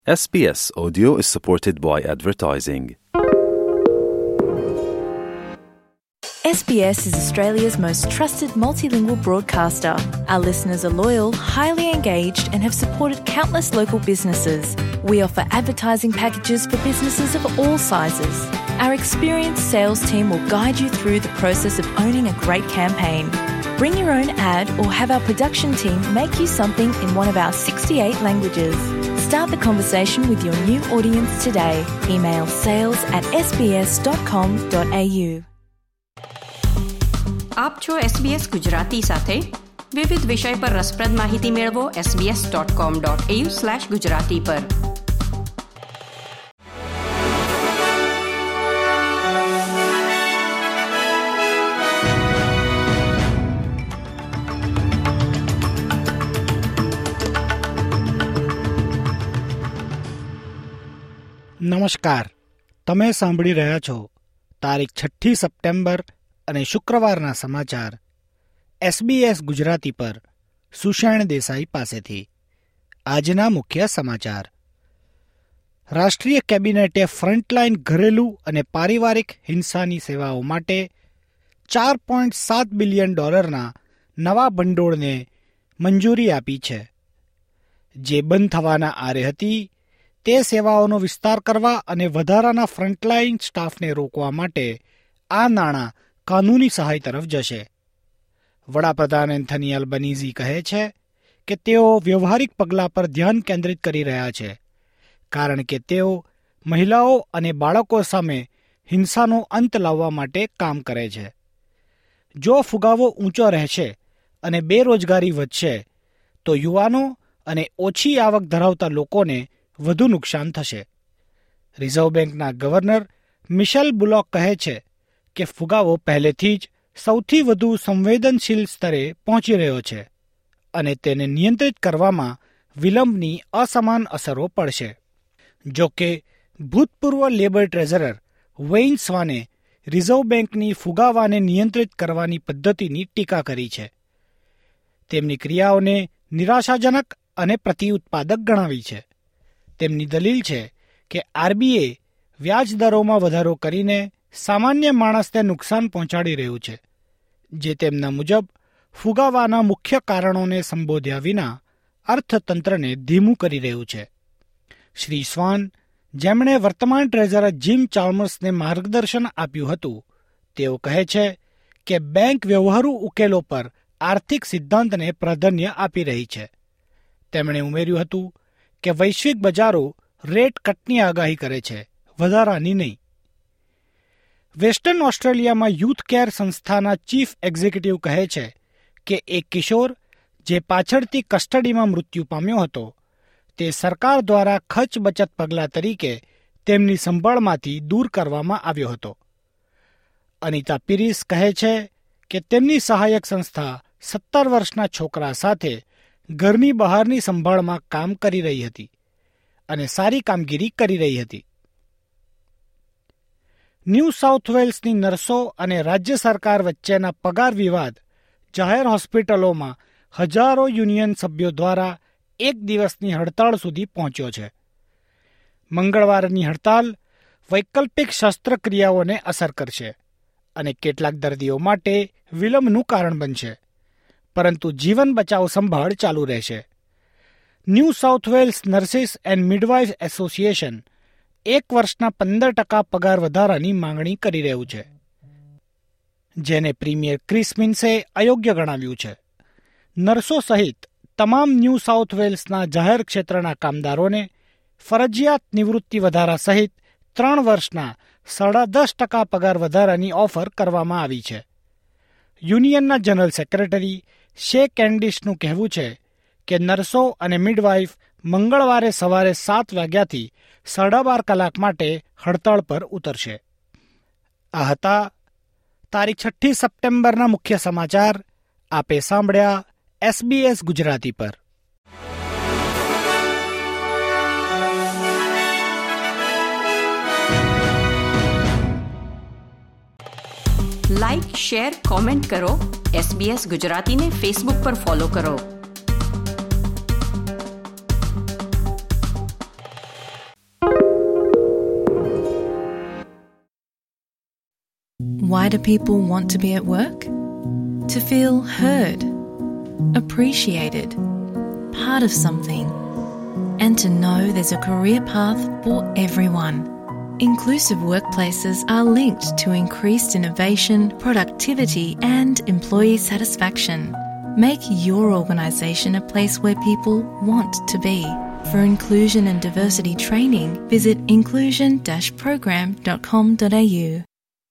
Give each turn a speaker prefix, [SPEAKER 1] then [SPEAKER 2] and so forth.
[SPEAKER 1] SBS Audio is supported by advertising.
[SPEAKER 2] SBS is Australia's most trusted multilingual broadcaster. Our listeners are loyal, highly engaged and have supported countless local businesses. We offer advertising packages for businesses of all sizes. Our experienced sales team will guide you through the process of owning a great campaign. Bring your own ad or have our production team make you something in one of our 68 languages. Start the conversation with your new audience today. Email sales@sbs.com.au.
[SPEAKER 3] આપ છો SBS Gujarati સાથે વિવિધ વિષય પર રસપ્રદ માહિતી મેળવો sbs.com.au/gujarati પર.
[SPEAKER 4] નમસ્કાર, તમે સાંભળી રહ્યા છો તારીખ 6 સપ્ટેમ્બર અને શુક્રવારના સમાચાર SBS ગુજરાતી પર સુષેણ દેસાઈ પાસેથી. આજના મુખ્ય સમાચાર. રાષ્ટ્રીય કેબિનેટે ફ્રન્ટલાઇન ઘરેલું અને પારિવારિક હિંસાની સેવાઓ માટે $4.7 બિલિયન નવા ભંડોળને મંજૂરી આપી છે. જે બંધ થવાના આરે હતી તે સેવાઓનો વિસ્તાર કરવા અને વધારાના ફ્રન્ટલાઇન સ્ટાફને રોકવા માટે આ નાણાં કાનૂની સહાય તરફ જશે. વડાપ્રધાન એન્થની અલ્બનીઝી કહે છે કે તેઓ વ્યવહારિક પગલાં પર ધ્યાન કેન્દ્રિત કરી રહ્યા છે કારણ કે તેઓ મહિલાઓ અને બાળકો સામે હિંસાનો અંત લાવવા માટે કામ કરે છે. જો ફુગાવો ઊંચો રહેશે અને બેરોજગારી વધશે તો યુવાનો અને ઓછી આવક ધરાવતા લોકોને વધુ નુકસાન થશે. રિઝર્વ બેંકના ગવર્નર મિશેલ બુલોક કહે છે કે ફુગાવો પહેલેથી જ સૌથી વધુ સંવેદનશીલ સ્તરે પહોંચી રહ્યો છે અને તેને નિયંત્રિત કરવામાં વિલંબની અસમાન અસરો પડશે. જો કે ભૂતપૂર્વ લેબર ટ્રેઝરર વેઇન સ્વાને રિઝર્વ બેંકની ફુગાવાને નિયંત્રિત કરવાની પદ્ધતિની ટીકા કરી છે. તેમની ક્રિયાઓને નિરાશાજનક અને પ્રતિઉત્પાદક ગણાવી છે. તેમની દલીલ છે કે આરબીએ વ્યાજ દરોમાં વધારો કરીને સામાન્ય માણસને નુકસાન પહોંચાડી રહ્યું છે, જે તેમના મુજબ ફુગાવાના મુખ્ય કારણોને સંબોધ્યા વિના અર્થતંત્રને ધીમું કરી રહ્યું છે. શ્રી સ્વાન, જેમણે વર્તમાન ટ્રેઝરર જીમ ચાલ્મર્સને માર્ગદર્શન આપ્યું હતું, તેઓ કહે છે કે બેંક વ્યવહારુ ઉકેલો પર આર્થિક સિદ્ધાંતને પ્રાધાન્ય આપી રહી છે. તેમણે ઉમેર્યું હતું કે વૈશ્વિક બજારો રેટ કટની આગાહી કરે છે, વધારાની નહીં. વેસ્ટર્ન ઓસ્ટ્રેલિયામાં યુથ કેર સંસ્થાના ચીફ એક્ઝિક્યુટિવ કહે છે કે એક કિશોર જે પાછળથી કસ્ટડીમાં મૃત્યુ પામ્યો હતો તે સરકાર દ્વારા ખર્ચ બચત પગલાં તરીકે તેમની સંભાળમાંથી દૂર કરવામાં આવ્યો હતો. અનિતા પીરીસ કહે છે કે તેમની સહાયક સંસ્થા 17 વર્ષના છોકરા સાથે ઘરની બહારની સંભાળમાં કામ કરી રહી હતી અને સારી કામગીરી કરી રહી હતી. ન્યૂ સાઉથ વેલ્સની નર્સો અને રાજ્ય સરકાર વચ્ચેના પગાર વિવાદ જાહેર હોસ્પિટલોમાં હજારો યુનિયન સભ્યો દ્વારા એક દિવસની હડતાળ સુધી પહોંચ્યો છે. મંગળવારની હડતાળ વૈકલ્પિક શસ્ત્રક્રિયાઓને અસર કરશે અને કેટલાક દર્દીઓ માટે વિલંબનું કારણ બનશે, પરંતુ જીવન બચાવ સંભાળ ચાલુ રહેશે. New South Wales nurses and midwife association 1 વર્ષના 15% પગાર વધારાની માંગણી કરી રહ્યું છે, જેને પ્રીમિયર ક્રિસ મિન્સે અયોગ્ય ગણાવ્યું છે. નર્સો સહિત તમામ ન્યૂ સાઉથ વેલ્સના જાહેર ક્ષેત્રના કામદારોને ફરજિયાત નિવૃત્તિ વધારા સહિત 3 વર્ષના 10.5% પગાર વધારાની ઓફર કરવામાં આવી છે. યુનિયનના જનરલ સેક્રેટરી શે કેન્ડિશનું કહેવું છે કે નર્સો અને મિડવાઇફ મંગળવારે સવારે 7 વાગ્યાથી 12.5 કલાક માટે હડતાળ પર ઉતરશે. આ હતા તારીખ 6 સપ્ટેમ્બરના મુખ્ય સમાચાર. આપે સાંભળ્યા SBS ગુજરાતી પર.
[SPEAKER 3] લાઇક, શેર, કોમેન્ટ કરો. SBS ગુજરાતીને ફેસબુક પર ફોલો કરો.
[SPEAKER 2] Why do people want to be at work? To feel heard, appreciated, part of something, and to know there's a career path for everyone. Inclusive workplaces are linked to increased innovation, productivity, and employee satisfaction. Make your organisation a place where people want to be. For inclusion and diversity training, visit inclusion-program.com.au.